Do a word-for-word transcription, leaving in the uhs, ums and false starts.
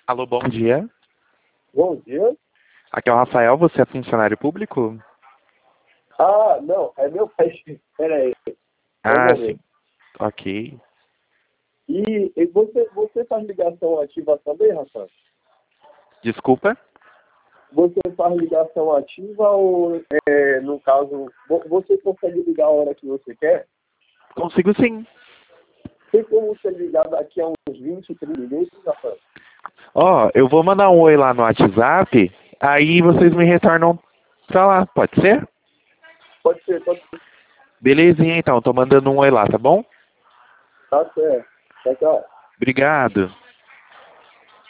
Alô, bom dia. Bom dia. Aqui é o Rafael, você é funcionário público? Ah, não, é meu pai. Pera aí, só um Ah, sim. momento. Ok. E, e você, você faz ligação ativa também, Rafael? Desculpa? Você faz ligação ativa ou, é, no caso, vo- você consegue ligar a hora que você quer? Consigo sim. Tem como você ligar daqui a uns vinte, trinta minutos, Rafael? Ó, eu vou mandar um oi lá no WhatsApp, aí vocês me retornam pra lá, pode ser? Pode ser, pode ser. Belezinha então, tô mandando um oi lá, tá bom? Tá certo. Tchau, tchau. Obrigado.